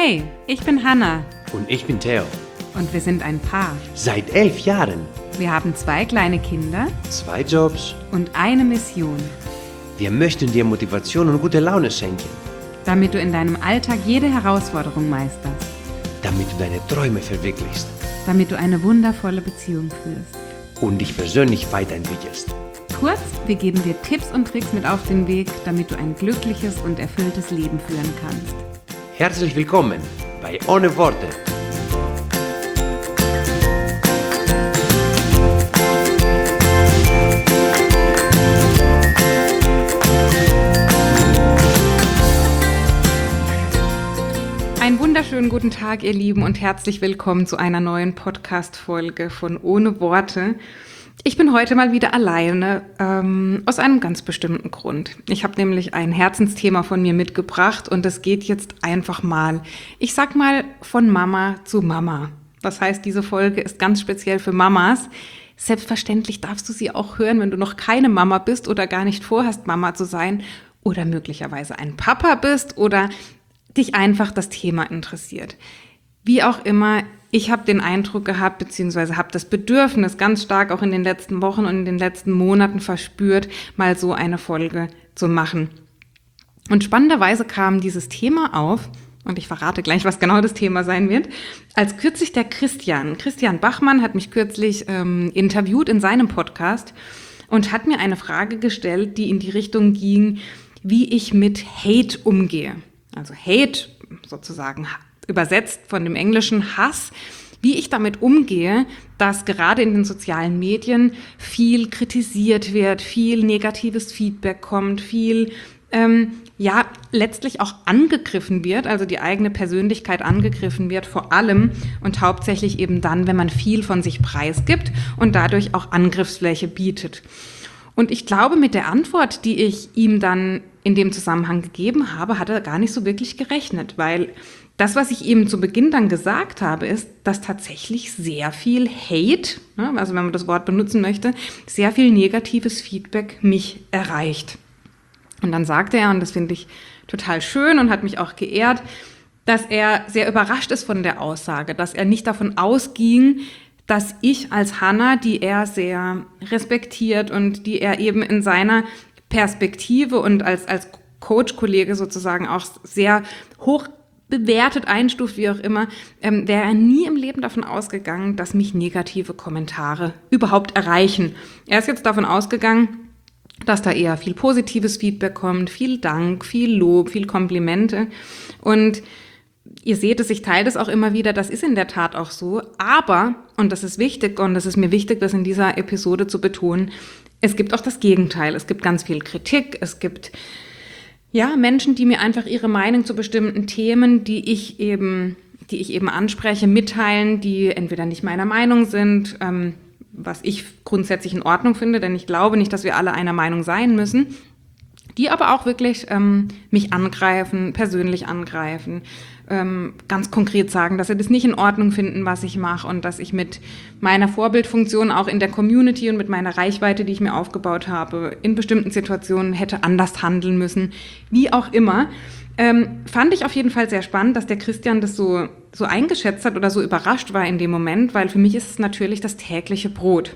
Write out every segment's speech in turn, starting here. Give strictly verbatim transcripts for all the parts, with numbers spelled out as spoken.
Hey, ich bin Hannah. Und ich bin Theo. Und wir sind ein Paar. Seit elf Jahren. Wir haben zwei kleine Kinder. Zwei Jobs. Und eine Mission. Wir möchten dir Motivation und gute Laune schenken. Damit du in deinem Alltag jede Herausforderung meisterst. Damit du deine Träume verwirklichst. Damit du eine wundervolle Beziehung führst. Und dich persönlich weiterentwickelst. Kurz, wir geben dir Tipps und Tricks mit auf den Weg, damit du ein glückliches und erfülltes Leben führen kannst. Herzlich willkommen bei Ohne Worte. Einen wunderschönen guten Tag, ihr Lieben, und herzlich willkommen zu einer neuen Podcast-Folge von Ohne Worte. Ich bin heute mal wieder alleine, ähm, aus einem ganz bestimmten Grund. Ich habe nämlich ein Herzensthema von mir mitgebracht und es geht jetzt einfach mal, ich sag mal, von Mama zu Mama. Das heißt, diese Folge ist ganz speziell für Mamas. Selbstverständlich darfst du sie auch hören, wenn du noch keine Mama bist oder gar nicht vorhast, Mama zu sein oder möglicherweise ein Papa bist oder dich einfach das Thema interessiert. Wie auch immer, ich habe den Eindruck gehabt, beziehungsweise habe das Bedürfnis ganz stark auch in den letzten Wochen und in den letzten Monaten verspürt, mal so eine Folge zu machen. Und spannenderweise kam dieses Thema auf, und ich verrate gleich, was genau das Thema sein wird, als kürzlich der Christian, Christian Bachmann hat mich kürzlich ähm, interviewt in seinem Podcast und hat mir eine Frage gestellt, die in die Richtung ging, wie ich mit Hate umgehe. Also Hate sozusagen übersetzt von dem englischen Hass, wie ich damit umgehe, dass gerade in den sozialen Medien viel kritisiert wird, viel negatives Feedback kommt, viel, ähm, ja, letztlich auch angegriffen wird, also die eigene Persönlichkeit angegriffen wird, vor allem und hauptsächlich eben dann, wenn man viel von sich preisgibt und dadurch auch Angriffsfläche bietet. Und ich glaube, mit der Antwort, die ich ihm dann in dem Zusammenhang gegeben habe, hat er gar nicht so wirklich gerechnet, weil das, was ich ihm zu Beginn dann gesagt habe, ist, dass tatsächlich sehr viel Hate, also wenn man das Wort benutzen möchte, sehr viel negatives Feedback mich erreicht. Und dann sagte er, und das finde ich total schön und hat mich auch geehrt, dass er sehr überrascht ist von der Aussage, dass er nicht davon ausging, dass ich als Hannah, die er sehr respektiert und die er eben in seiner Perspektive und als, als Coach-Kollege sozusagen auch sehr hoch bewertet, einstuft, wie auch immer, ähm, wäre er nie im Leben davon ausgegangen, dass mich negative Kommentare überhaupt erreichen. Er ist jetzt davon ausgegangen, dass da eher viel positives Feedback kommt, viel Dank, viel Lob, viel Komplimente. Und ihr seht es, ich teile das auch immer wieder, das ist in der Tat auch so. Aber, und das ist wichtig und das ist mir wichtig, das in dieser Episode zu betonen, es gibt auch das Gegenteil. Es gibt ganz viel Kritik, es gibt ja Menschen, die mir einfach ihre Meinung zu bestimmten Themen, die ich eben, die ich eben anspreche, mitteilen, die entweder nicht meiner Meinung sind, ähm, was ich grundsätzlich in Ordnung finde, denn ich glaube nicht, dass wir alle einer Meinung sein müssen, die aber auch wirklich ähm, mich angreifen, persönlich angreifen, ähm, ganz konkret sagen, dass sie das nicht in Ordnung finden, was ich mache und dass ich mit meiner Vorbildfunktion auch in der Community und mit meiner Reichweite, die ich mir aufgebaut habe, in bestimmten Situationen hätte anders handeln müssen, wie auch immer. Ähm, fand ich auf jeden Fall sehr spannend, dass der Christian das so, so eingeschätzt hat oder so überrascht war in dem Moment, weil für mich ist es natürlich das tägliche Brot.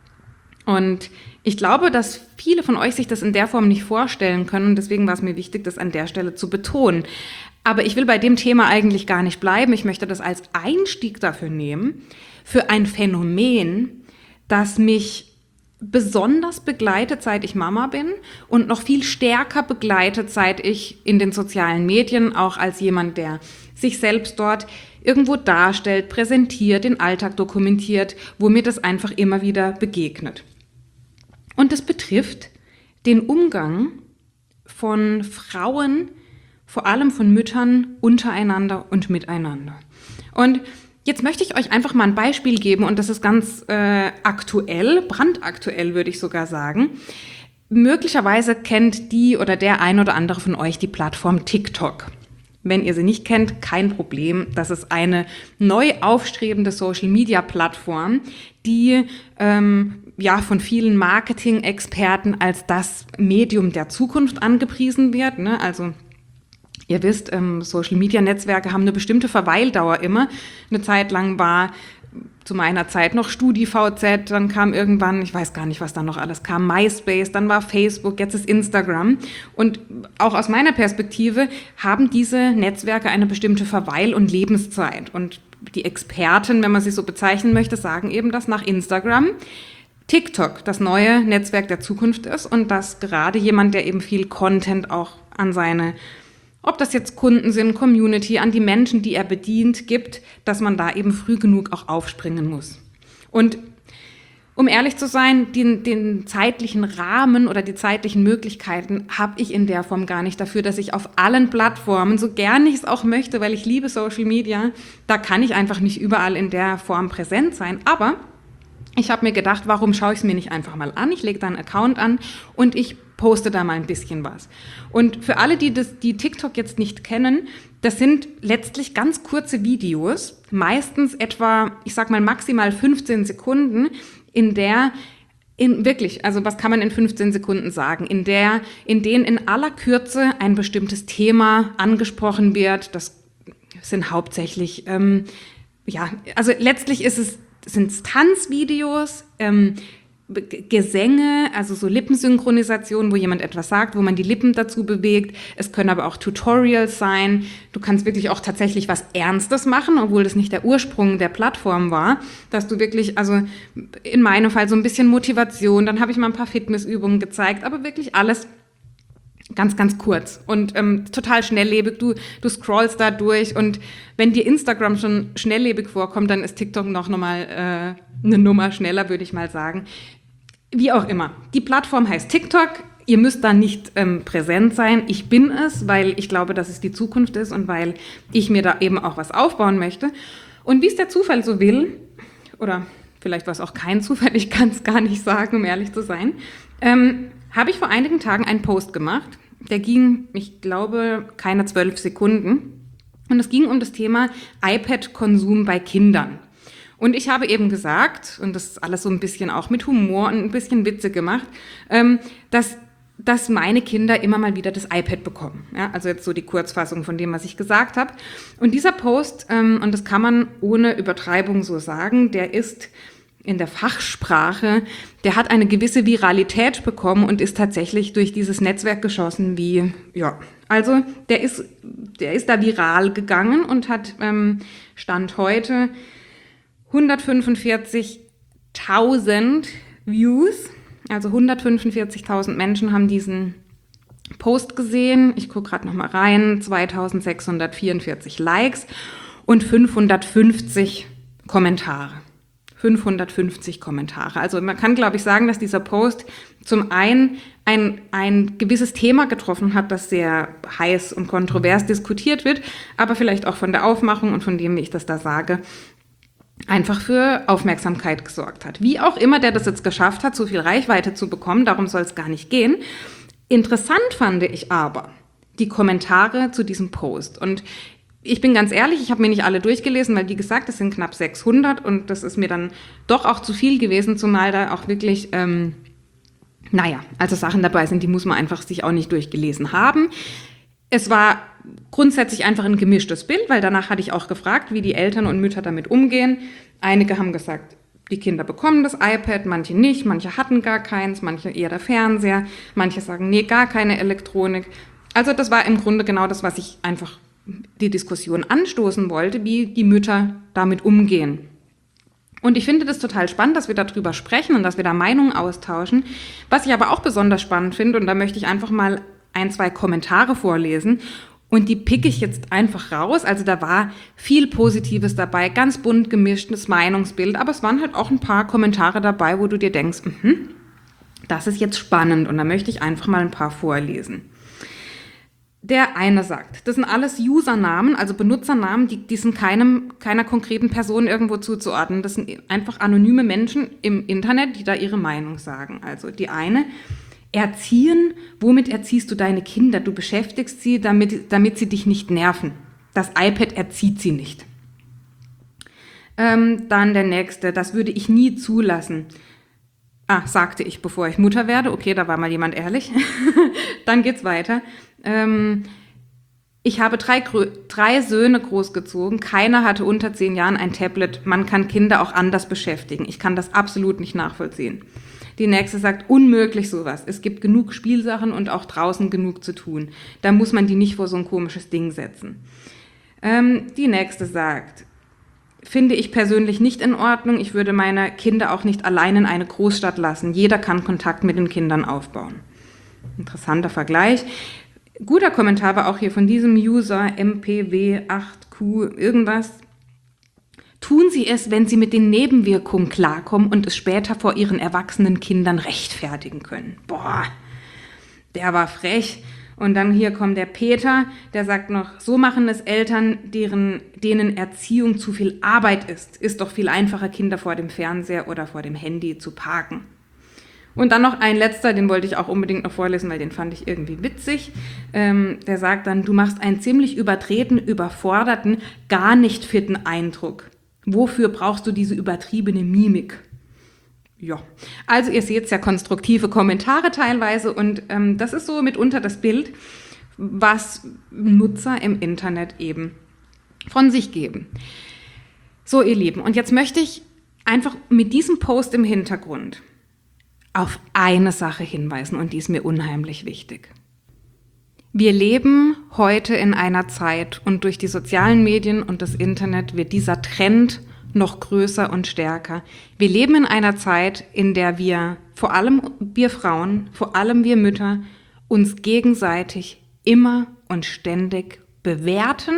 Und ich glaube, dass viele von euch sich das in der Form nicht vorstellen können. Deswegen war es mir wichtig, das an der Stelle zu betonen. Aber ich will bei dem Thema eigentlich gar nicht bleiben. Ich möchte das als Einstieg dafür nehmen, für ein Phänomen, das mich besonders begleitet, seit ich Mama bin und noch viel stärker begleitet, seit ich in den sozialen Medien, auch als jemand, der sich selbst dort irgendwo darstellt, präsentiert, den Alltag dokumentiert, wo mir das einfach immer wieder begegnet. Und das betrifft den Umgang von Frauen, vor allem von Müttern, untereinander und miteinander. Und jetzt möchte ich euch einfach mal ein Beispiel geben und das ist ganz äh, aktuell, brandaktuell würde ich sogar sagen. Möglicherweise kennt die oder der ein oder andere von euch die Plattform TikTok. Wenn ihr sie nicht kennt, kein Problem. Das ist eine neu aufstrebende Social-Media-Plattform, die ähm, ja von vielen Marketing-Experten als das Medium der Zukunft angepriesen wird. Ne? Also Ihr wisst, ähm, Social-Media-Netzwerke haben eine bestimmte Verweildauer immer. Eine Zeit lang war zu meiner Zeit noch StudiVZ, dann kam irgendwann, ich weiß gar nicht, was da noch alles kam, MySpace, dann war Facebook, jetzt ist Instagram. Und auch aus meiner Perspektive haben diese Netzwerke eine bestimmte Verweil- und Lebenszeit. Und die Experten, wenn man sie so bezeichnen möchte, sagen eben, dass nach Instagram TikTok das neue Netzwerk der Zukunft ist und dass gerade jemand, der eben viel Content auch an seine, ob das jetzt Kunden sind, Community, an die Menschen, die er bedient, gibt, dass man da eben früh genug auch aufspringen muss. Und um ehrlich zu sein, den, den zeitlichen Rahmen oder die zeitlichen Möglichkeiten habe ich in der Form gar nicht dafür, dass ich auf allen Plattformen, so gern ich es auch möchte, weil ich liebe Social Media, da kann ich einfach nicht überall in der Form präsent sein. Aber ich habe mir gedacht, warum schaue ich es mir nicht einfach mal an? Ich lege da einen Account an und ich poste da mal ein bisschen was. Und für alle, die, das, die TikTok jetzt nicht kennen, das sind letztlich ganz kurze Videos, meistens etwa, ich sag mal maximal fünfzehn Sekunden, in der, in wirklich, also was kann man in fünfzehn Sekunden sagen, in der, in denen in aller Kürze ein bestimmtes Thema angesprochen wird. Das sind hauptsächlich, ähm, ja, also letztlich ist es, sind es Tanzvideos, ähm, Gesänge, also so Lippensynchronisation, wo jemand etwas sagt, wo man die Lippen dazu bewegt. Es können aber auch Tutorials sein. Du kannst wirklich auch tatsächlich was Ernstes machen, obwohl das nicht der Ursprung der Plattform war, dass du wirklich, also in meinem Fall so ein bisschen Motivation, dann habe ich mal ein paar Fitnessübungen gezeigt, aber wirklich alles ganz, ganz kurz und ähm, total schnelllebig. Du, du scrollst da durch und wenn dir Instagram schon schnelllebig vorkommt, dann ist TikTok noch nochmal äh, eine Nummer schneller, würde ich mal sagen. Wie auch immer. Die Plattform heißt TikTok. Ihr müsst da nicht ähm, präsent sein. Ich bin es, weil ich glaube, dass es die Zukunft ist und weil ich mir da eben auch was aufbauen möchte. Und wie es der Zufall so will, oder vielleicht war es auch kein Zufall, ich kann es gar nicht sagen, um ehrlich zu sein, ähm, habe ich vor einigen Tagen einen Post gemacht. Der ging, ich glaube, keine zwölf Sekunden. Und es ging um das Thema iPad-Konsum bei Kindern. Und ich habe eben gesagt, und das ist alles so ein bisschen auch mit Humor und ein bisschen Witze gemacht, ähm, dass, dass meine Kinder immer mal wieder das iPad bekommen. Ja, also jetzt so die Kurzfassung von dem, was ich gesagt habe. Und dieser Post, ähm, und das kann man ohne Übertreibung so sagen, der ist in der Fachsprache, der hat eine gewisse Viralität bekommen und ist tatsächlich durch dieses Netzwerk geschossen wie, ja, also der ist, der ist da viral gegangen und hat ähm, Stand heute hundertfünfundvierzigtausend Views, also hundertfünfundvierzigtausend Menschen haben diesen Post gesehen. Ich gucke gerade noch mal rein, zweitausendsechshundertvierundvierzig Likes und fünfhundertfünfzig Kommentare. fünfhundertfünfzig Kommentare. Also man kann, glaube ich, sagen, dass dieser Post zum einen ein, ein gewisses Thema getroffen hat, das sehr heiß und kontrovers diskutiert wird, aber vielleicht auch von der Aufmachung und von dem, wie ich das da sage, einfach für Aufmerksamkeit gesorgt hat. Wie auch immer der das jetzt geschafft hat, so viel Reichweite zu bekommen, darum soll es gar nicht gehen. Interessant fand ich aber die Kommentare zu diesem Post. Und ich bin ganz ehrlich, ich habe mir nicht alle durchgelesen, weil wie gesagt, es sind knapp sechshundert und das ist mir dann doch auch zu viel gewesen, zumal da auch wirklich, ähm, naja, also Sachen dabei sind, die muss man einfach sich auch nicht durchgelesen haben. Es war grundsätzlich einfach ein gemischtes Bild, weil danach hatte ich auch gefragt, wie die Eltern und Mütter damit umgehen. Einige haben gesagt, die Kinder bekommen das iPad, manche nicht, manche hatten gar keins, manche eher der Fernseher, manche sagen, nee, gar keine Elektronik. Also das war im Grunde genau das, was ich einfach die Diskussion anstoßen wollte, wie die Mütter damit umgehen. Und ich finde das total spannend, dass wir darüber sprechen und dass wir da Meinungen austauschen. Was ich aber auch besonders spannend finde, und da möchte ich einfach mal ein, zwei Kommentare vorlesen und die picke ich jetzt einfach raus. Also da war viel Positives dabei, ganz bunt gemischtes Meinungsbild, aber es waren halt auch ein paar Kommentare dabei, wo du dir denkst, mhm, das ist jetzt spannend und da möchte ich einfach mal ein paar vorlesen. Der eine sagt, das sind alles Usernamen, also Benutzernamen, die, die sind keinem, keiner konkreten Person irgendwo zuzuordnen. Das sind einfach anonyme Menschen im Internet, die da ihre Meinung sagen. Also die eine, erziehen, womit erziehst du deine Kinder? Du beschäftigst sie, damit, damit sie dich nicht nerven. Das iPad erzieht sie nicht. Ähm, dann der nächste, das würde ich nie zulassen. Ah, sagte ich, bevor ich Mutter werde. Okay, da war mal jemand ehrlich. Dann geht's weiter. Ähm, Ich habe drei, drei Söhne großgezogen. Keiner hatte unter zehn Jahren ein Tablet. Man kann Kinder auch anders beschäftigen. Ich kann das absolut nicht nachvollziehen. Die nächste sagt, unmöglich sowas. Es gibt genug Spielsachen und auch draußen genug zu tun. Da muss man die nicht vor so ein komisches Ding setzen. Ähm, die nächste sagt, finde ich persönlich nicht in Ordnung. Ich würde meine Kinder auch nicht allein in eine Großstadt lassen. Jeder kann Kontakt mit den Kindern aufbauen. Interessanter Vergleich. Guter Kommentar war auch hier von diesem User M P W acht Q irgendwas. Tun Sie es, wenn Sie mit den Nebenwirkungen klarkommen und es später vor Ihren erwachsenen Kindern rechtfertigen können. Boah, der war frech. Und dann hier kommt der Peter, der sagt noch, so machen es Eltern, deren, denen Erziehung zu viel Arbeit ist. Ist doch viel einfacher, Kinder vor dem Fernseher oder vor dem Handy zu parken. Und dann noch ein letzter, den wollte ich auch unbedingt noch vorlesen, weil den fand ich irgendwie witzig. Ähm, der sagt dann, du machst einen ziemlich überdrehten, überforderten, gar nicht fitten Eindruck. Wofür brauchst du diese übertriebene Mimik? Ja, also ihr seht ja konstruktive Kommentare teilweise und ähm, das ist so mitunter das Bild, was Nutzer im Internet eben von sich geben. So, ihr Lieben, und jetzt möchte ich einfach mit diesem Post im Hintergrund auf eine Sache hinweisen und die ist mir unheimlich wichtig. Wir leben heute in einer Zeit und durch die sozialen Medien und das Internet wird dieser Trend noch größer und stärker. Wir leben in einer Zeit, in der wir, vor allem wir Frauen, vor allem wir Mütter, uns gegenseitig immer und ständig bewerten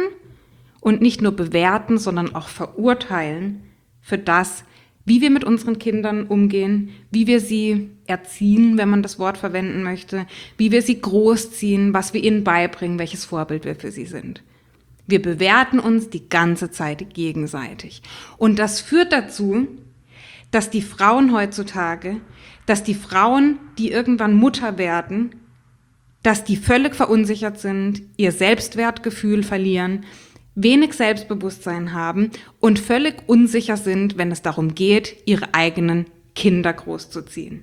und nicht nur bewerten, sondern auch verurteilen für das, wie wir mit unseren Kindern umgehen, wie wir sie erziehen, wenn man das Wort verwenden möchte, wie wir sie großziehen, was wir ihnen beibringen, welches Vorbild wir für sie sind. Wir bewerten uns die ganze Zeit gegenseitig. Und das führt dazu, dass die Frauen heutzutage, dass die Frauen, die irgendwann Mutter werden, dass die völlig verunsichert sind, ihr Selbstwertgefühl verlieren, wenig Selbstbewusstsein haben und völlig unsicher sind, wenn es darum geht, ihre eigenen Kinder großzuziehen.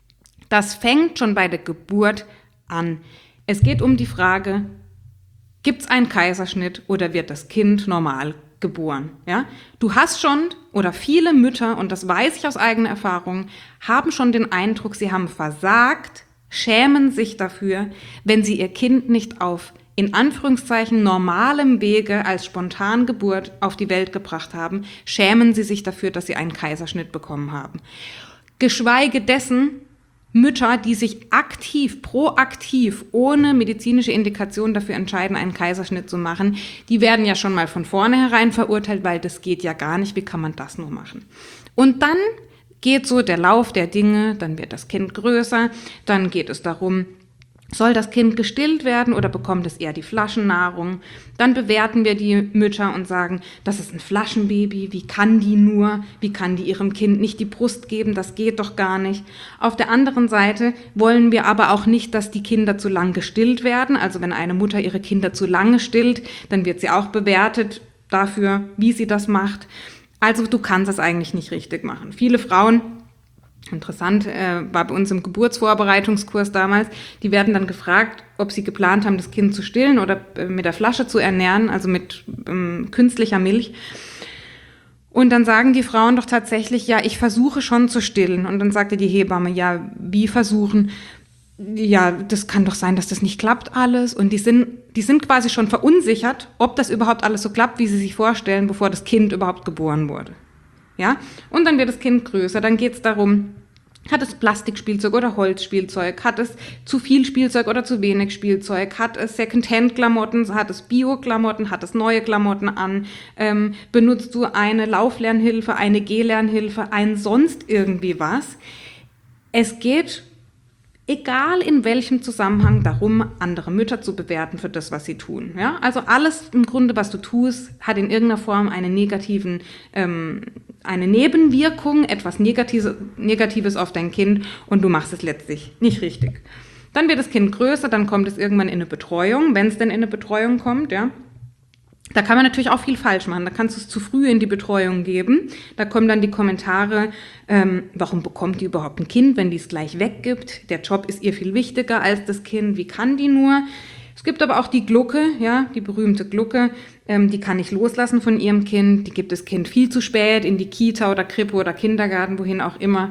Das fängt schon bei der Geburt an. Es geht um die Frage, gibt es einen Kaiserschnitt oder wird das Kind normal geboren? Ja? Du hast schon, oder viele Mütter, und das weiß ich aus eigener Erfahrung, haben schon den Eindruck, sie haben versagt, schämen sich dafür, wenn sie ihr Kind nicht auf in Anführungszeichen normalem Wege als Spontangeburt auf die Welt gebracht haben, schämen sie sich dafür, dass sie einen Kaiserschnitt bekommen haben. Geschweige dessen Mütter, die sich aktiv, proaktiv, ohne medizinische Indikation dafür entscheiden, einen Kaiserschnitt zu machen, die werden ja schon mal von vornherein verurteilt, weil das geht ja gar nicht, wie kann man das nur machen? Und dann geht so der Lauf der Dinge, dann wird das Kind größer, dann geht es darum, soll das Kind gestillt werden oder bekommt es eher die Flaschennahrung? Dann bewerten wir die Mütter und sagen, das ist ein Flaschenbaby, wie kann die nur, wie kann die ihrem Kind nicht die Brust geben, das geht doch gar nicht. Auf der anderen Seite wollen wir aber auch nicht, dass die Kinder zu lang gestillt werden. Also wenn eine Mutter ihre Kinder zu lange stillt, dann wird sie auch bewertet dafür, wie sie das macht. Also du kannst es eigentlich nicht richtig machen. Viele Frauen, interessant, äh, war bei uns im Geburtsvorbereitungskurs damals, die werden dann gefragt, ob sie geplant haben, das Kind zu stillen oder äh, mit der Flasche zu ernähren, also mit ähm, künstlicher Milch. Und dann sagen die Frauen doch tatsächlich, ja, ich versuche schon zu stillen. Und dann sagte die Hebamme, ja, wie versuchen? Ja, das kann doch sein, dass das nicht klappt alles. Und die sind, die sind quasi schon verunsichert, ob das überhaupt alles so klappt, wie sie sich vorstellen, bevor das Kind überhaupt geboren wurde. Ja? Und dann wird das Kind größer, dann geht es darum, hat es Plastikspielzeug oder Holzspielzeug, hat es zu viel Spielzeug oder zu wenig Spielzeug, hat es Secondhand-Klamotten, hat es Bio-Klamotten, hat es neue Klamotten an, ähm, benutzt du eine Lauflernhilfe, eine Gehlernhilfe, ein sonst irgendwie was. Es geht, egal in welchem Zusammenhang, darum, andere Mütter zu bewerten für das, was sie tun. Ja? Also alles im Grunde, was du tust, hat in irgendeiner Form einen negativen, ähm, eine Nebenwirkung, etwas Negatives, Negatives auf dein Kind und du machst es letztlich nicht richtig. Dann wird das Kind größer, dann kommt es irgendwann in eine Betreuung, wenn es denn in eine Betreuung kommt, ja. Da kann man natürlich auch viel falsch machen. Da kannst du es zu früh in die Betreuung geben. Da kommen dann die Kommentare, ähm, warum bekommt die überhaupt ein Kind, wenn die es gleich weggibt? Der Job ist ihr viel wichtiger als das Kind. Wie kann die nur? Es gibt aber auch die Glucke, ja, die berühmte Glucke, ähm, die kann nicht loslassen von ihrem Kind, die gibt das Kind viel zu spät in die Kita oder Krippe oder Kindergarten, wohin auch immer.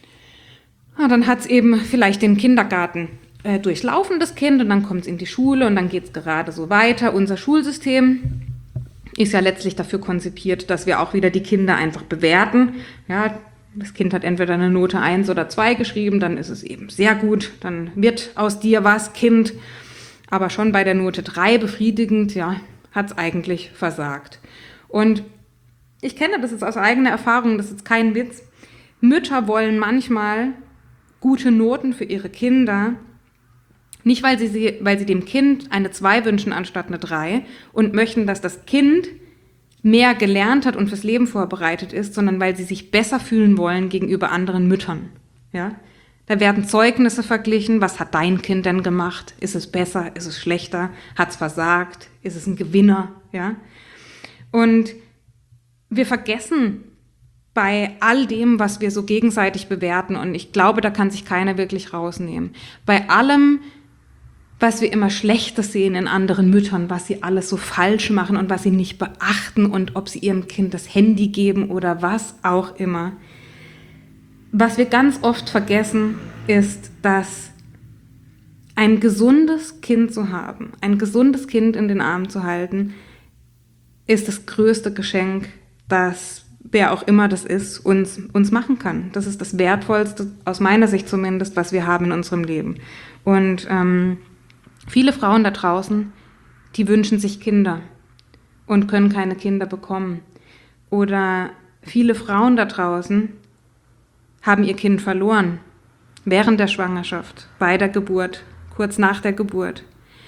Ja, dann hat es eben vielleicht den Kindergarten äh, durchlaufen, das Kind, und dann kommt es in die Schule und dann geht es gerade so weiter. Unser Schulsystem ist ja letztlich dafür konzipiert, dass wir auch wieder die Kinder einfach bewerten. Ja, das Kind hat entweder eine Note eins oder zwei geschrieben, dann ist es eben sehr gut, dann wird aus dir was, Kind. Aber schon bei der Note drei befriedigend, ja, hat es eigentlich versagt. Und ich kenne das jetzt aus eigener Erfahrung, das ist kein Witz. Mütter wollen manchmal gute Noten für ihre Kinder, nicht weil sie, sie, weil sie dem Kind eine zwei wünschen anstatt eine drei und möchten, dass das Kind mehr gelernt hat und fürs Leben vorbereitet ist, sondern weil sie sich besser fühlen wollen gegenüber anderen Müttern. Ja? Da werden Zeugnisse verglichen. Was hat dein Kind denn gemacht? Ist es besser? Ist es schlechter? Hat es versagt? Ist es ein Gewinner? Ja? Und wir vergessen bei all dem, was wir so gegenseitig bewerten, und ich glaube, da kann sich keiner wirklich rausnehmen, bei allem, was wir immer Schlechtes sehen in anderen Müttern, was sie alles so falsch machen und was sie nicht beachten und ob sie ihrem Kind das Handy geben oder was auch immer. Was wir ganz oft vergessen, ist, dass ein gesundes Kind zu haben, ein gesundes Kind in den Armen zu halten, ist das größte Geschenk, das wer auch immer das ist, uns, uns machen kann. Das ist das Wertvollste, aus meiner Sicht zumindest, was wir haben in unserem Leben. Und ähm, viele Frauen da draußen, die wünschen sich Kinder und können keine Kinder bekommen. Oder viele Frauen da draußen haben ihr Kind verloren, während der Schwangerschaft, bei der Geburt, kurz nach der Geburt.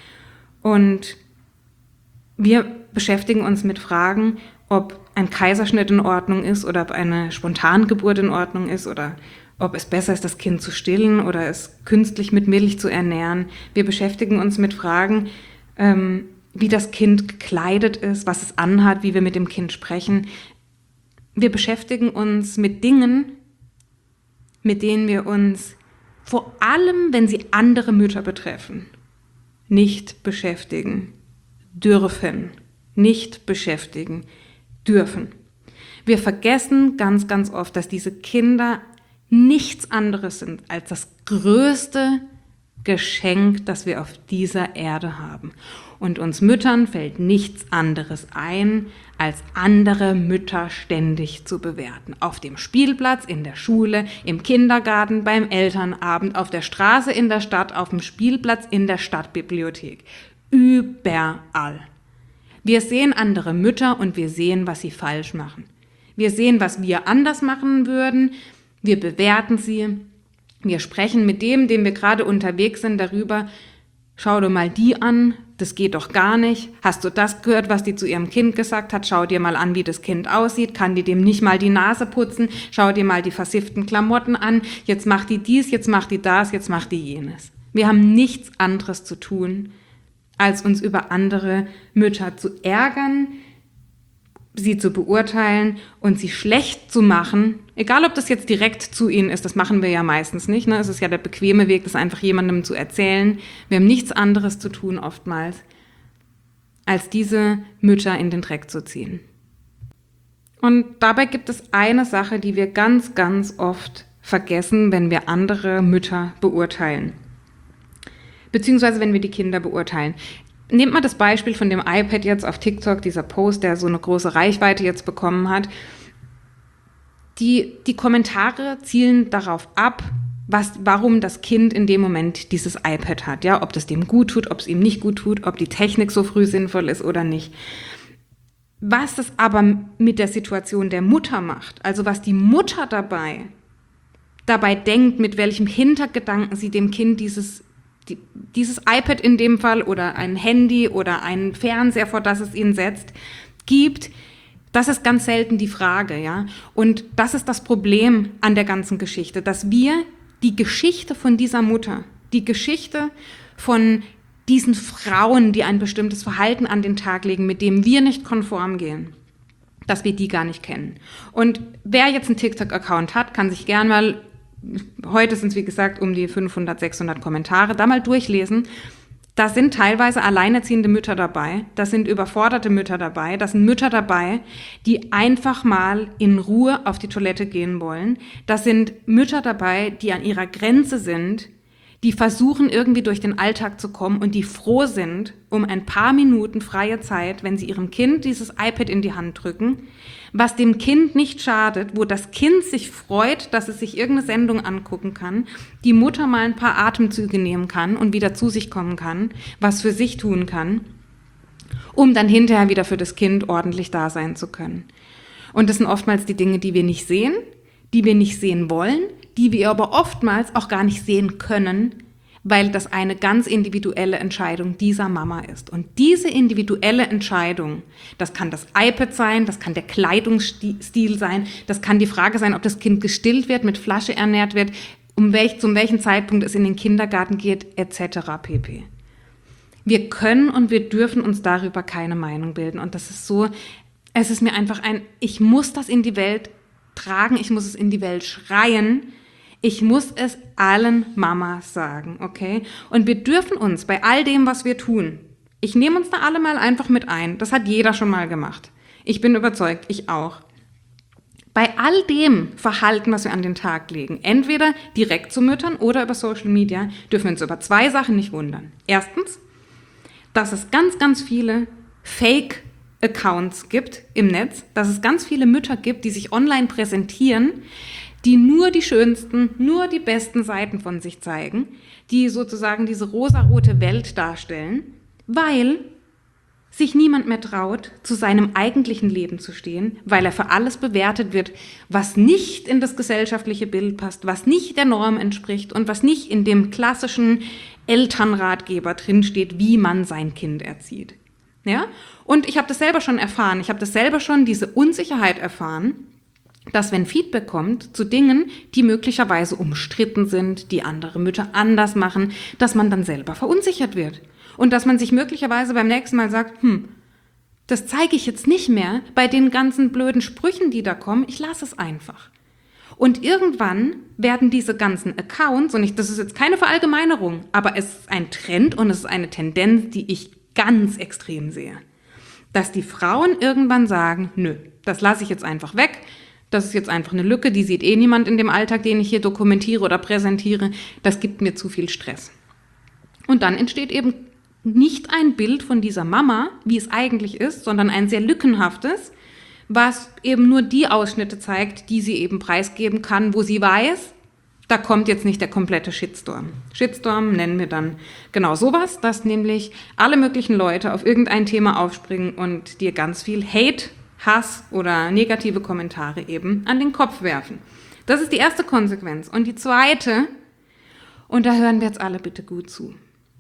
Und wir beschäftigen uns mit Fragen, ob ein Kaiserschnitt in Ordnung ist oder ob eine Spontangeburt in Ordnung ist oder ob es besser ist, das Kind zu stillen oder es künstlich mit Milch zu ernähren. Wir beschäftigen uns mit Fragen, ähm, wie das Kind gekleidet ist, was es anhat, wie wir mit dem Kind sprechen. Wir beschäftigen uns mit Dingen, mit denen wir uns vor allem, wenn sie andere Mütter betreffen, nicht beschäftigen dürfen, nicht beschäftigen dürfen. Wir vergessen ganz, ganz oft, dass diese Kinder nichts anderes sind als das größte Geschenk, das wir auf dieser Erde haben. Und uns Müttern fällt nichts anderes ein, als andere Mütter ständig zu bewerten. Auf dem Spielplatz, in der Schule, im Kindergarten, beim Elternabend, auf der Straße, in der Stadt, auf dem Spielplatz, in der Stadtbibliothek. Überall. Wir sehen andere Mütter und wir sehen, was sie falsch machen. Wir sehen, was wir anders machen würden. Wir bewerten sie. Wir sprechen mit dem, dem wir gerade unterwegs sind, darüber. Schau dir mal die an, das geht doch gar nicht. Hast du das gehört, was die zu ihrem Kind gesagt hat? Schau dir mal an, wie das Kind aussieht. Kann die dem nicht mal die Nase putzen? Schau dir mal die versifften Klamotten an. Jetzt macht die dies, jetzt macht die das, jetzt macht die jenes. Wir haben nichts anderes zu tun, als uns über andere Mütter zu ärgern, sie zu beurteilen und sie schlecht zu machen, egal ob das jetzt direkt zu ihnen ist, das machen wir ja meistens nicht, ne? Es ist ja der bequeme Weg, das einfach jemandem zu erzählen. Wir haben nichts anderes zu tun oftmals, als diese Mütter in den Dreck zu ziehen. Und dabei gibt es eine Sache, die wir ganz, ganz oft vergessen, wenn wir andere Mütter beurteilen. Beziehungsweise wenn wir die Kinder beurteilen. Nehmt mal das Beispiel von dem iPad jetzt auf TikTok, dieser Post, der so eine große Reichweite jetzt bekommen hat. Die, die Kommentare zielen darauf ab, was, warum das Kind in dem Moment dieses iPad hat. Ja, ob das dem gut tut, ob es ihm nicht gut tut, ob die Technik so früh sinnvoll ist oder nicht. Was das aber mit der Situation der Mutter macht, also was die Mutter dabei, dabei denkt, mit welchem Hintergedanken sie dem Kind dieses dieses iPad in dem Fall oder ein Handy oder ein Fernseher, vor das es ihn setzt, gibt, das ist ganz selten die Frage, ja. Und das ist das Problem an der ganzen Geschichte, dass wir die Geschichte von dieser Mutter, die Geschichte von diesen Frauen, die ein bestimmtes Verhalten an den Tag legen, mit dem wir nicht konform gehen, dass wir die gar nicht kennen. Und wer jetzt einen TikTok-Account hat, kann sich gern mal, heute sind es wie gesagt um die fünfhundert, sechshundert Kommentare, da mal durchlesen. Da sind teilweise alleinerziehende Mütter dabei, da sind überforderte Mütter dabei, da sind Mütter dabei, die einfach mal in Ruhe auf die Toilette gehen wollen. Da sind Mütter dabei, die an ihrer Grenze sind, die versuchen irgendwie durch den Alltag zu kommen und die froh sind um ein paar Minuten freie Zeit, wenn sie ihrem Kind dieses iPad in die Hand drücken, was dem Kind nicht schadet, wo das Kind sich freut, dass es sich irgendeine Sendung angucken kann, die Mutter mal ein paar Atemzüge nehmen kann und wieder zu sich kommen kann, was für sich tun kann, um dann hinterher wieder für das Kind ordentlich da sein zu können. Und das sind oftmals die Dinge, die wir nicht sehen, die wir nicht sehen wollen, die wir aber oftmals auch gar nicht sehen können, weil das eine ganz individuelle Entscheidung dieser Mama ist. Und diese individuelle Entscheidung, das kann das iPad sein, das kann der Kleidungsstil sein, das kann die Frage sein, ob das Kind gestillt wird, mit Flasche ernährt wird, um welch, zum welchen Zeitpunkt es in den Kindergarten geht, et cetera pp. Wir können und wir dürfen uns darüber keine Meinung bilden. Und das ist so, es ist mir einfach ein, ich muss das in die Welt tragen, ich muss es in die Welt schreien, ich muss es allen Mamas sagen, okay? Und wir dürfen uns bei all dem, was wir tun, ich nehme uns da alle mal einfach mit ein, das hat jeder schon mal gemacht. Ich bin überzeugt, ich auch. Bei all dem Verhalten, was wir an den Tag legen, entweder direkt zu Müttern oder über Social Media, dürfen wir uns über zwei Sachen nicht wundern. Erstens, dass es ganz, ganz viele Fake-Accounts gibt im Netz, dass es ganz viele Mütter gibt, die sich online präsentieren, die nur die schönsten, nur die besten Seiten von sich zeigen, die sozusagen diese rosarote Welt darstellen, weil sich niemand mehr traut, zu seinem eigentlichen Leben zu stehen, weil er für alles bewertet wird, was nicht in das gesellschaftliche Bild passt, was nicht der Norm entspricht und was nicht in dem klassischen Elternratgeber drinsteht, wie man sein Kind erzieht. Ja? Und ich habe das selber schon erfahren, ich habe das selber schon, diese Unsicherheit erfahren, dass wenn Feedback kommt zu Dingen, die möglicherweise umstritten sind, die andere Mütter anders machen, dass man dann selber verunsichert wird. Und dass man sich möglicherweise beim nächsten Mal sagt, hm, das zeige ich jetzt nicht mehr bei den ganzen blöden Sprüchen, die da kommen, ich lasse es einfach. Und irgendwann werden diese ganzen Accounts, und ich, das ist jetzt keine Verallgemeinerung, aber es ist ein Trend und es ist eine Tendenz, die ich ganz extrem sehe, dass die Frauen irgendwann sagen, nö, das lasse ich jetzt einfach weg, das ist jetzt einfach eine Lücke, die sieht eh niemand in dem Alltag, den ich hier dokumentiere oder präsentiere, das gibt mir zu viel Stress. Und dann entsteht eben nicht ein Bild von dieser Mama, wie es eigentlich ist, sondern ein sehr lückenhaftes, was eben nur die Ausschnitte zeigt, die sie eben preisgeben kann, wo sie weiß, da kommt jetzt nicht der komplette Shitstorm. Shitstorm nennen wir dann genau sowas, dass nämlich alle möglichen Leute auf irgendein Thema aufspringen und dir ganz viel Hate, Hass oder negative Kommentare eben an den Kopf werfen. Das ist die erste Konsequenz. Und die zweite, und da hören wir jetzt alle bitte gut zu,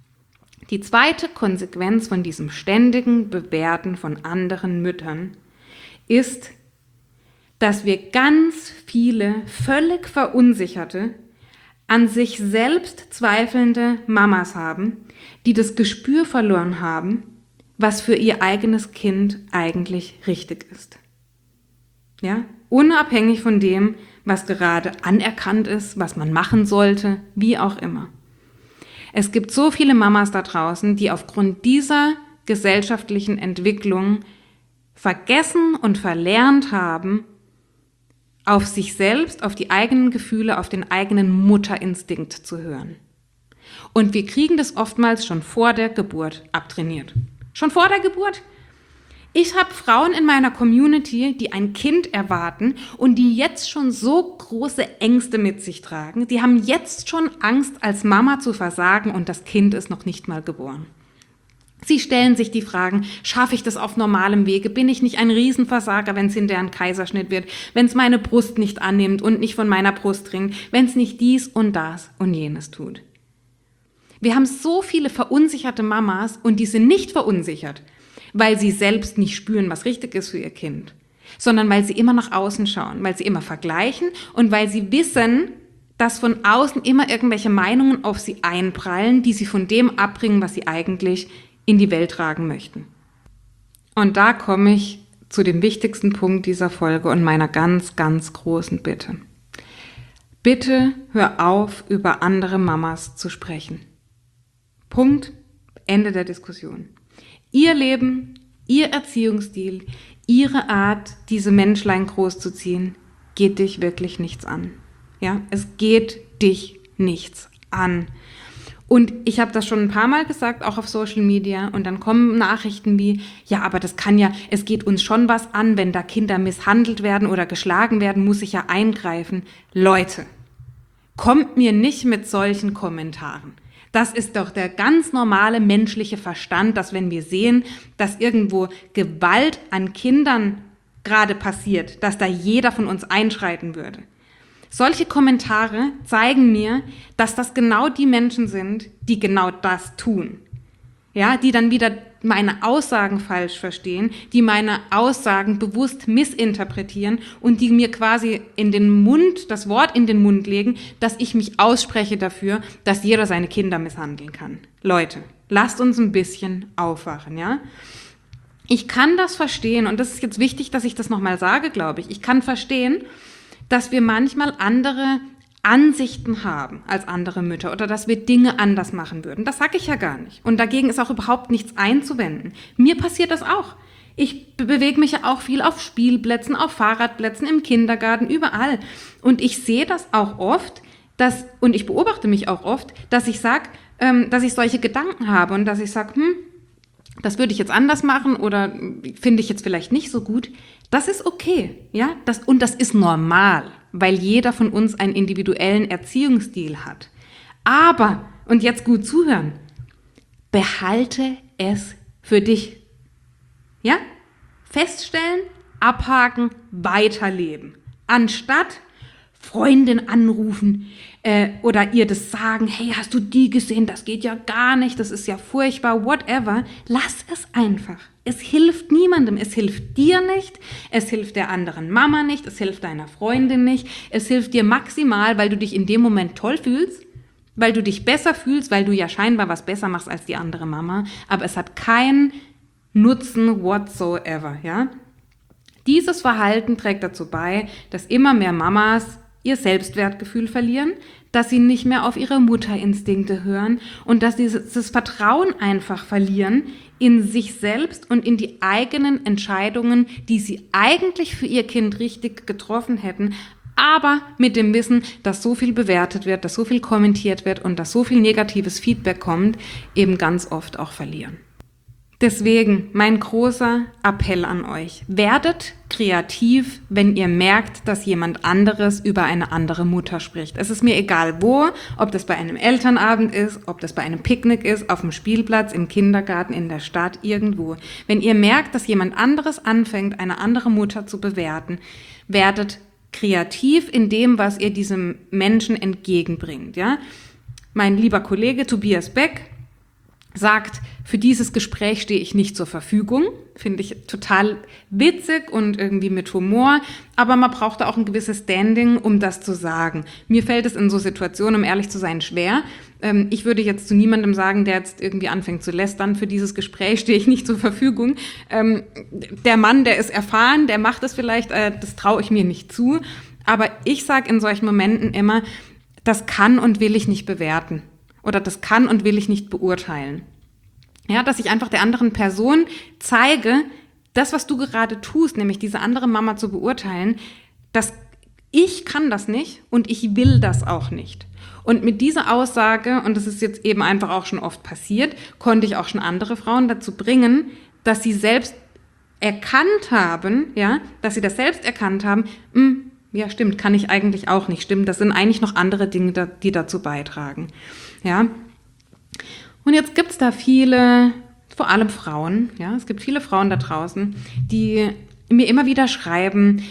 die zweite Konsequenz von diesem ständigen Bewerten von anderen Müttern ist, dass wir ganz viele völlig verunsicherte, an sich selbst zweifelnde Mamas haben, die das Gespür verloren haben, was für ihr eigenes Kind eigentlich richtig ist. Ja? Unabhängig von dem, was gerade anerkannt ist, was man machen sollte, wie auch immer. Es gibt so viele Mamas da draußen, die aufgrund dieser gesellschaftlichen Entwicklung vergessen und verlernt haben, auf sich selbst, auf die eigenen Gefühle, auf den eigenen Mutterinstinkt zu hören. Und wir kriegen das oftmals schon vor der Geburt abtrainiert. Schon vor der Geburt. Ich habe Frauen in meiner Community, die ein Kind erwarten und die jetzt schon so große Ängste mit sich tragen. Die haben jetzt schon Angst, als Mama zu versagen und das Kind ist noch nicht mal geboren. Sie stellen sich die Fragen, schaffe ich das auf normalem Wege? Bin ich nicht ein Riesenversager, wenn es hinterher ein Kaiserschnitt wird? Wenn es meine Brust nicht annimmt und nicht von meiner Brust dringt? Wenn es nicht dies und das und jenes tut? Wir haben so viele verunsicherte Mamas und die sind nicht verunsichert, weil sie selbst nicht spüren, was richtig ist für ihr Kind, sondern weil sie immer nach außen schauen, weil sie immer vergleichen und weil sie wissen, dass von außen immer irgendwelche Meinungen auf sie einprallen, die sie von dem abbringen, was sie eigentlich in die Welt tragen möchten. Und da komme ich zu dem wichtigsten Punkt dieser Folge und meiner ganz, ganz großen Bitte. Bitte hör auf, über andere Mamas zu sprechen. Punkt. Ende der Diskussion. Ihr Leben, ihr Erziehungsstil, ihre Art, diese Menschlein großzuziehen, geht dich wirklich nichts an. Ja, es geht dich nichts an. Und ich habe das schon ein paar Mal gesagt, auch auf Social Media, und dann kommen Nachrichten wie, ja, aber das kann ja, es geht uns schon was an, wenn da Kinder misshandelt werden oder geschlagen werden, muss ich ja eingreifen. Leute, kommt mir nicht mit solchen Kommentaren. Das ist doch der ganz normale menschliche Verstand, dass wenn wir sehen, dass irgendwo Gewalt an Kindern gerade passiert, dass da jeder von uns einschreiten würde. Solche Kommentare zeigen mir, dass das genau die Menschen sind, die genau das tun. Ja, die dann wieder meine Aussagen falsch verstehen, die meine Aussagen bewusst missinterpretieren und die mir quasi in den Mund, das Wort in den Mund legen, dass ich mich ausspreche dafür, dass jeder seine Kinder misshandeln kann. Leute, lasst uns ein bisschen aufwachen, ja? Ich kann das verstehen, und das ist jetzt wichtig, dass ich das nochmal sage, glaube ich. Ich kann verstehen, dass wir manchmal andere Ansichten haben als andere Mütter oder dass wir Dinge anders machen würden. Das sage ich ja gar nicht. Und dagegen ist auch überhaupt nichts einzuwenden. Mir passiert das auch. Ich bewege mich ja auch viel auf Spielplätzen, auf Fahrradplätzen, im Kindergarten, überall. Und ich sehe das auch oft, dass, und ich beobachte mich auch oft, dass ich sage, ähm, dass ich solche Gedanken habe und dass ich sage, hm, das würde ich jetzt anders machen oder finde ich jetzt vielleicht nicht so gut. Das ist okay, ja, das, und das ist normal, weil jeder von uns einen individuellen Erziehungsstil hat. Aber, und jetzt gut zuhören, behalte es für dich. Ja? Feststellen, abhaken, weiterleben. Anstatt Freundin anrufen äh, oder ihr das sagen, hey, hast du die gesehen? Das geht ja gar nicht, das ist ja furchtbar, whatever. Lass es einfach. Es hilft niemandem. Es hilft dir nicht, es hilft der anderen Mama nicht, es hilft deiner Freundin nicht. Es hilft dir maximal, weil du dich in dem Moment toll fühlst, weil du dich besser fühlst, weil du ja scheinbar was besser machst als die andere Mama. Aber es hat keinen Nutzen whatsoever, ja? Dieses Verhalten trägt dazu bei, dass immer mehr Mamas ihr Selbstwertgefühl verlieren, dass sie nicht mehr auf ihre Mutterinstinkte hören und dass sie das Vertrauen einfach verlieren in sich selbst und in die eigenen Entscheidungen, die sie eigentlich für ihr Kind richtig getroffen hätten, aber mit dem Wissen, dass so viel bewertet wird, dass so viel kommentiert wird und dass so viel negatives Feedback kommt, eben ganz oft auch verlieren. Deswegen mein großer Appell an euch. Werdet kreativ, wenn ihr merkt, dass jemand anderes über eine andere Mutter spricht. Es ist mir egal wo, ob das bei einem Elternabend ist, ob das bei einem Picknick ist, auf dem Spielplatz, im Kindergarten, in der Stadt, irgendwo. Wenn ihr merkt, dass jemand anderes anfängt, eine andere Mutter zu bewerten, werdet kreativ in dem, was ihr diesem Menschen entgegenbringt. Ja? Mein lieber Kollege Tobias Beck sagt, für dieses Gespräch stehe ich nicht zur Verfügung. Finde ich total witzig und irgendwie mit Humor. Aber man braucht da auch ein gewisses Standing, um das zu sagen. Mir fällt es in so Situationen, um ehrlich zu sein, schwer. Ähm, ich würde jetzt zu niemandem sagen, der jetzt irgendwie anfängt zu lästern, für dieses Gespräch stehe ich nicht zur Verfügung. Ähm, der Mann, der ist erfahren, der macht es vielleicht, äh, das traue ich mir nicht zu. Aber ich sage in solchen Momenten immer, das kann und will ich nicht bewerten. Oder das kann und will ich nicht beurteilen. Ja, dass ich einfach der anderen Person zeige, das, was du gerade tust, nämlich diese andere Mama zu beurteilen, dass ich kann das nicht und ich will das auch nicht. Und mit dieser Aussage, und das ist jetzt eben einfach auch schon oft passiert, konnte ich auch schon andere Frauen dazu bringen, dass sie selbst erkannt haben, ja, dass sie das selbst erkannt haben, mh, ja stimmt, kann ich eigentlich auch nicht, stimmt, das sind eigentlich noch andere Dinge, die dazu beitragen. Ja, und jetzt gibt's da viele, vor allem Frauen, ja, es gibt viele Frauen da draußen, die mir immer wieder schreiben,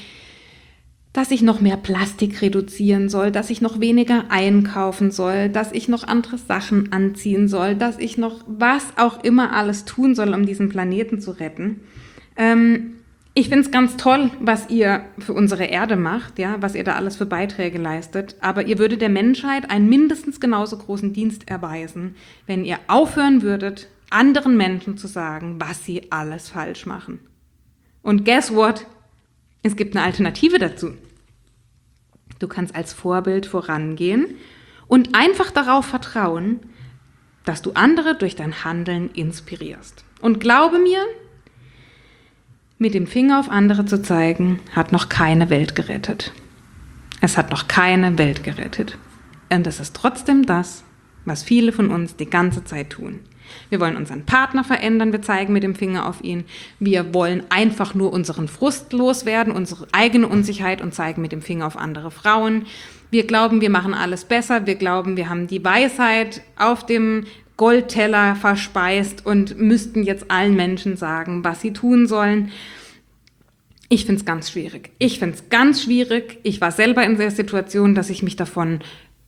dass ich noch mehr Plastik reduzieren soll, dass ich noch weniger einkaufen soll, dass ich noch andere Sachen anziehen soll, dass ich noch was auch immer alles tun soll, um diesen Planeten zu retten. Ähm, Ich finde es ganz toll, was ihr für unsere Erde macht, ja, was ihr da alles für Beiträge leistet. Aber ihr würdet der Menschheit einen mindestens genauso großen Dienst erweisen, wenn ihr aufhören würdet, anderen Menschen zu sagen, was sie alles falsch machen. Und guess what? Es gibt eine Alternative dazu. Du kannst als Vorbild vorangehen und einfach darauf vertrauen, dass du andere durch dein Handeln inspirierst. Und glaube mir, mit dem Finger auf andere zu zeigen, hat noch keine Welt gerettet. Es hat noch keine Welt gerettet. Und es ist trotzdem das, was viele von uns die ganze Zeit tun. Wir wollen unseren Partner verändern, wir zeigen mit dem Finger auf ihn. Wir wollen einfach nur unseren Frust loswerden, unsere eigene Unsicherheit und zeigen mit dem Finger auf andere Frauen. Wir glauben, wir machen alles besser. Wir glauben, wir haben die Weisheit auf dem Goldteller verspeist und müssten jetzt allen Menschen sagen, was sie tun sollen. Ich finde es ganz schwierig. Ich finde es ganz schwierig. Ich war selber in der Situation, dass ich mich davon,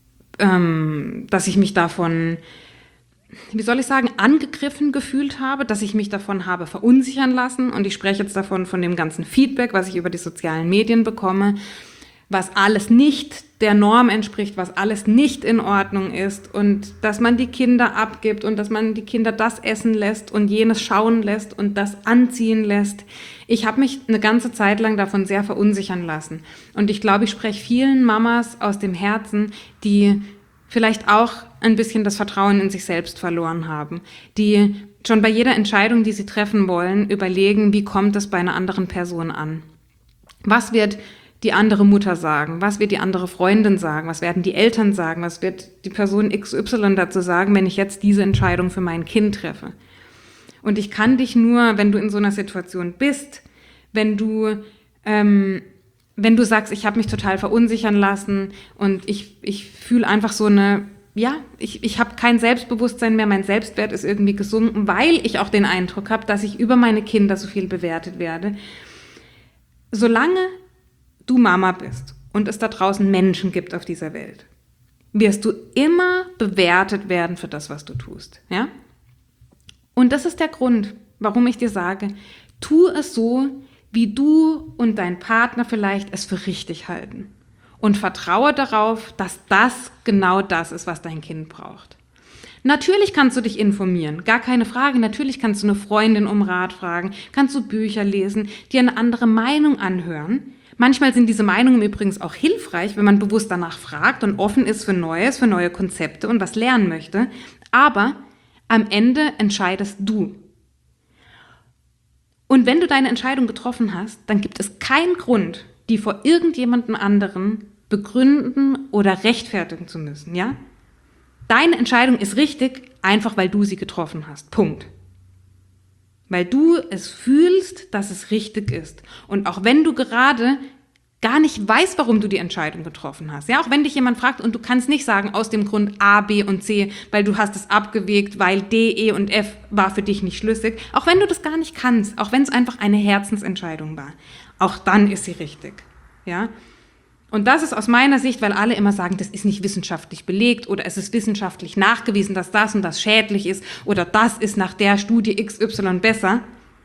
ähm, dass ich mich davon, wie soll ich sagen, angegriffen gefühlt habe, dass ich mich davon habe verunsichern lassen. Und ich spreche jetzt davon, von dem ganzen Feedback, was ich über die sozialen Medien bekomme, was alles nicht der Norm entspricht, was alles nicht in Ordnung ist und dass man die Kinder abgibt und dass man die Kinder das essen lässt und jenes schauen lässt und das anziehen lässt. Ich habe mich eine ganze Zeit lang davon sehr verunsichern lassen. Und ich glaube, ich spreche vielen Mamas aus dem Herzen, die vielleicht auch ein bisschen das Vertrauen in sich selbst verloren haben, die schon bei jeder Entscheidung, die sie treffen wollen, überlegen, wie kommt es bei einer anderen Person an? Was wird die andere Mutter sagen? Was wird die andere Freundin sagen? Was werden die Eltern sagen? Was wird die Person X Y dazu sagen, wenn ich jetzt diese Entscheidung für mein Kind treffe? Und ich kann dich nur, wenn du in so einer Situation bist, wenn du, ähm, wenn du sagst, ich habe mich total verunsichern lassen und ich, ich fühle einfach so eine, ja, ich, ich habe kein Selbstbewusstsein mehr, mein Selbstwert ist irgendwie gesunken, weil ich auch den Eindruck habe, dass ich über meine Kinder so viel bewertet werde. Solange du Mama bist und es da draußen Menschen gibt auf dieser Welt, wirst du immer bewertet werden für das, was du tust, ja? Und das ist der Grund, warum ich dir sage, tu es so, wie du und dein Partner vielleicht es für richtig halten und vertraue darauf, dass das genau das ist, was dein Kind braucht. Natürlich kannst du dich informieren, gar keine Frage. Natürlich kannst du eine Freundin um Rat fragen, kannst du Bücher lesen, dir eine andere Meinung anhören. Manchmal sind diese Meinungen übrigens auch hilfreich, wenn man bewusst danach fragt und offen ist für Neues, für neue Konzepte und was lernen möchte. Aber am Ende entscheidest du. Und wenn du deine Entscheidung getroffen hast, dann gibt es keinen Grund, die vor irgendjemandem anderen begründen oder rechtfertigen zu müssen, ja? Deine Entscheidung ist richtig, einfach weil du sie getroffen hast. Punkt. Weil du es fühlst, dass es richtig ist. Und auch wenn du gerade gar nicht weißt, warum du die Entscheidung getroffen hast. Ja, auch wenn dich jemand fragt und du kannst nicht sagen, aus dem Grund A, B und C, weil du hast es abgewägt, weil D, E und F war für dich nicht schlüssig. Auch wenn du das gar nicht kannst, auch wenn es einfach eine Herzensentscheidung war. Auch dann ist sie richtig. Ja. Und das ist aus meiner Sicht, weil alle immer sagen, das ist nicht wissenschaftlich belegt oder es ist wissenschaftlich nachgewiesen, dass das und das schädlich ist oder das ist nach der Studie X Y besser.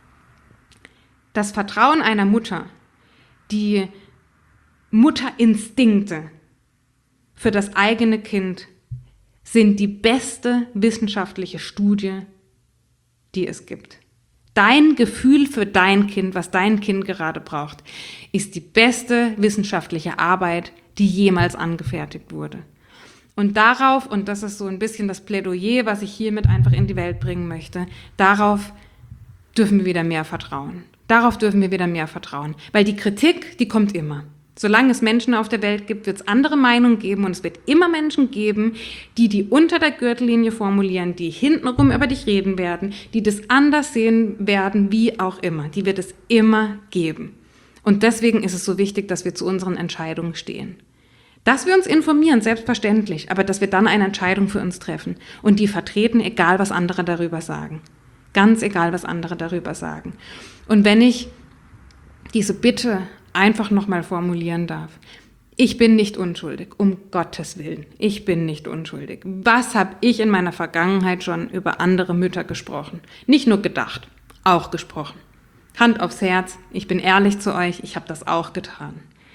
Das Vertrauen einer Mutter, die Mutterinstinkte für das eigene Kind sind die beste wissenschaftliche Studie, die es gibt. Dein Gefühl für dein Kind, was dein Kind gerade braucht, ist die beste wissenschaftliche Arbeit, die jemals angefertigt wurde. Und darauf, und das ist so ein bisschen das Plädoyer, was ich hiermit einfach in die Welt bringen möchte, darauf dürfen wir wieder mehr vertrauen. Darauf dürfen wir wieder mehr vertrauen. Weil die Kritik, die kommt immer. Solange es Menschen auf der Welt gibt, wird es andere Meinungen geben und es wird immer Menschen geben, die die unter der Gürtellinie formulieren, die hintenrum über dich reden werden, die das anders sehen werden, wie auch immer. Die wird es immer geben. Und deswegen ist es so wichtig, dass wir zu unseren Entscheidungen stehen. Dass wir uns informieren, selbstverständlich, aber dass wir dann eine Entscheidung für uns treffen und die vertreten, egal was andere darüber sagen. Ganz egal, was andere darüber sagen. Und wenn ich diese Bitte einfach nochmal formulieren darf. Ich bin nicht unschuldig, um Gottes Willen. Ich bin nicht unschuldig. Was habe ich in meiner Vergangenheit schon über andere Mütter gesprochen? Nicht nur gedacht, auch gesprochen. Hand aufs Herz, ich bin ehrlich zu euch, ich habe das auch getan.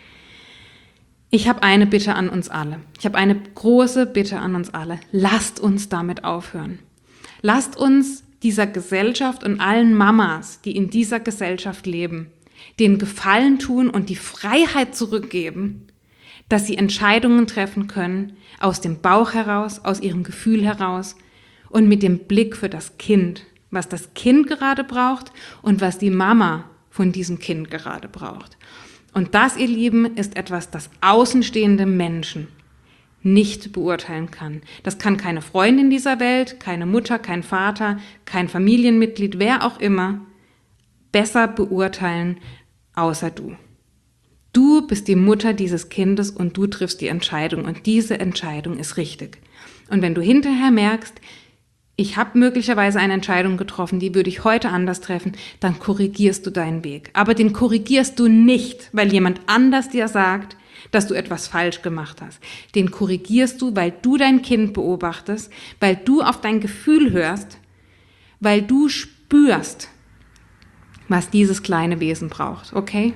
Ich habe eine Bitte an uns alle. Ich habe eine große Bitte an uns alle. Lasst uns damit aufhören. Lasst uns dieser Gesellschaft und allen Mamas, die in dieser Gesellschaft leben, den Gefallen tun und die Freiheit zurückgeben, dass sie Entscheidungen treffen können aus dem Bauch heraus, aus ihrem Gefühl heraus und mit dem Blick für das Kind, was das Kind gerade braucht und was die Mama von diesem Kind gerade braucht. Und das, ihr Lieben, ist etwas, das außenstehende Menschen nicht beurteilen kann. Das kann keine Freundin dieser Welt, keine Mutter, kein Vater, kein Familienmitglied, wer auch immer, besser beurteilen, außer du. Du bist die Mutter dieses Kindes und du triffst die Entscheidung und diese Entscheidung ist richtig. Und wenn du hinterher merkst, ich habe möglicherweise eine Entscheidung getroffen, die würde ich heute anders treffen, dann korrigierst du deinen Weg. Aber den korrigierst du nicht, weil jemand anders dir sagt, dass du etwas falsch gemacht hast. Den korrigierst du, weil du dein Kind beobachtest, weil du auf dein Gefühl hörst, weil du spürst, was dieses kleine Wesen braucht, okay?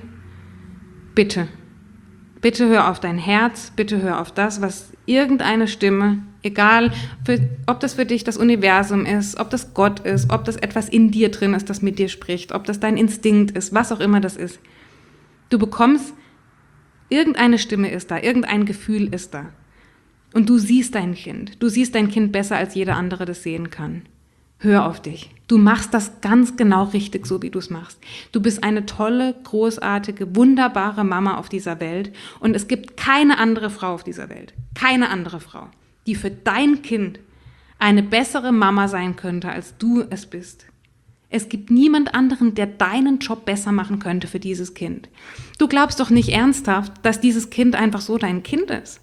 Bitte, bitte hör auf dein Herz, bitte hör auf das, was irgendeine Stimme, egal, für, ob das für dich das Universum ist, ob das Gott ist, ob das etwas in dir drin ist, das mit dir spricht, ob das dein Instinkt ist, was auch immer das ist. Du bekommst, irgendeine Stimme ist da, irgendein Gefühl ist da. Und du siehst dein Kind. Du siehst dein Kind besser, als jeder andere das sehen kann. Hör auf dich. Du machst das ganz genau richtig, so wie du es machst. Du bist eine tolle, großartige, wunderbare Mama auf dieser Welt. Und es gibt keine andere Frau auf dieser Welt, keine andere Frau, die für dein Kind eine bessere Mama sein könnte, als du es bist. Es gibt niemand anderen, der deinen Job besser machen könnte für dieses Kind. Du glaubst doch nicht ernsthaft, dass dieses Kind einfach so dein Kind ist.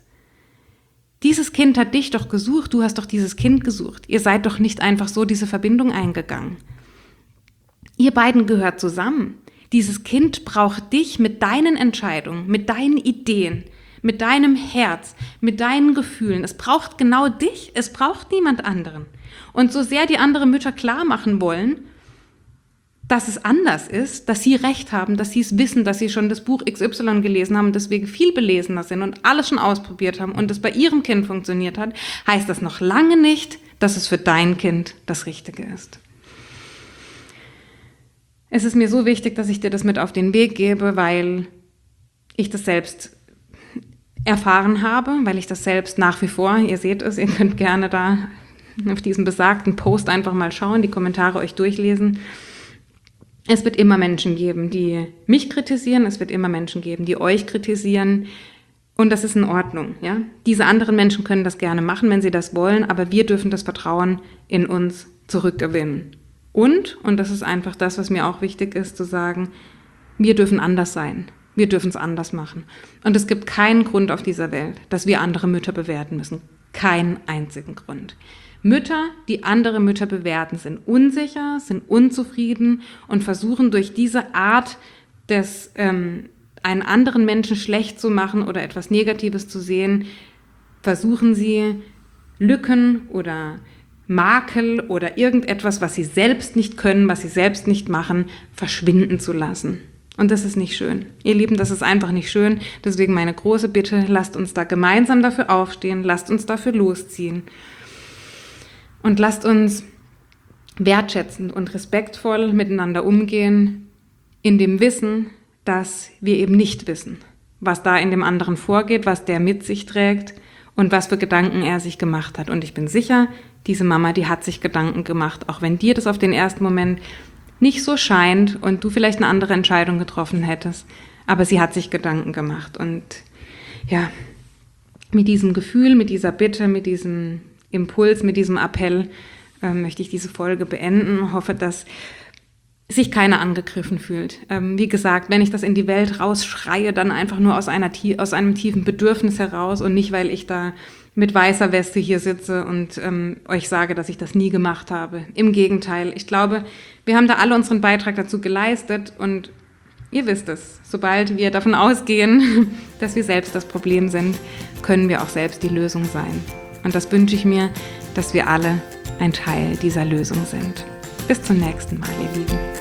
Dieses Kind hat dich doch gesucht, du hast doch dieses Kind gesucht. Ihr seid doch nicht einfach so diese Verbindung eingegangen. Ihr beiden gehört zusammen. Dieses Kind braucht dich mit deinen Entscheidungen, mit deinen Ideen, mit deinem Herz, mit deinen Gefühlen. Es braucht genau dich, es braucht niemand anderen. Und so sehr die anderen Mütter klar machen wollen, dass es anders ist, dass sie recht haben, dass sie es wissen, dass sie schon das Buch X Y gelesen haben und deswegen viel belesener sind und alles schon ausprobiert haben und es bei ihrem Kind funktioniert hat, heißt das noch lange nicht, dass es für dein Kind das Richtige ist. Es ist mir so wichtig, dass ich dir das mit auf den Weg gebe, weil ich das selbst erfahren habe, weil ich das selbst nach wie vor, ihr seht es, ihr könnt gerne da auf diesen besagten Post einfach mal schauen, die Kommentare euch durchlesen. Es wird immer Menschen geben, die mich kritisieren, es wird immer Menschen geben, die euch kritisieren und das ist in Ordnung. Ja? Diese anderen Menschen können das gerne machen, wenn sie das wollen, aber wir dürfen das Vertrauen in uns zurückgewinnen. Und, und das ist einfach das, was mir auch wichtig ist, zu sagen, wir dürfen anders sein, wir dürfen es anders machen. Und es gibt keinen Grund auf dieser Welt, dass wir andere Mütter bewerten müssen. Keinen einzigen Grund. Mütter, die andere Mütter bewerten, sind unsicher, sind unzufrieden und versuchen durch diese Art des ähm, einen anderen Menschen schlecht zu machen oder etwas Negatives zu sehen, versuchen sie Lücken oder Makel oder irgendetwas, was sie selbst nicht können, was sie selbst nicht machen, verschwinden zu lassen. Und das ist nicht schön. Ihr Lieben, das ist einfach nicht schön. Deswegen meine große Bitte, lasst uns da gemeinsam dafür aufstehen, lasst uns dafür losziehen. Und lasst uns wertschätzend und respektvoll miteinander umgehen, in dem Wissen, dass wir eben nicht wissen, was da in dem anderen vorgeht, was der mit sich trägt und was für Gedanken er sich gemacht hat. Und ich bin sicher, diese Mama, die hat sich Gedanken gemacht, auch wenn dir das auf den ersten Moment nicht so scheint und du vielleicht eine andere Entscheidung getroffen hättest. Aber sie hat sich Gedanken gemacht. Und ja, mit diesem Gefühl, mit dieser Bitte, mit diesem Impuls, mit diesem Appell äh, möchte ich diese Folge beenden. Hoffe, dass sich keiner angegriffen fühlt. Ähm, wie gesagt, wenn ich das in die Welt rausschreie, dann einfach nur aus, einer, aus einem tiefen Bedürfnis heraus und nicht, weil ich da mit weißer Weste hier sitze und ähm, euch sage, dass ich das nie gemacht habe. Im Gegenteil, ich glaube, wir haben da alle unseren Beitrag dazu geleistet und ihr wisst es, sobald wir davon ausgehen, dass wir selbst das Problem sind, können wir auch selbst die Lösung sein. Und das wünsche ich mir, dass wir alle ein Teil dieser Lösung sind. Bis zum nächsten Mal, ihr Lieben.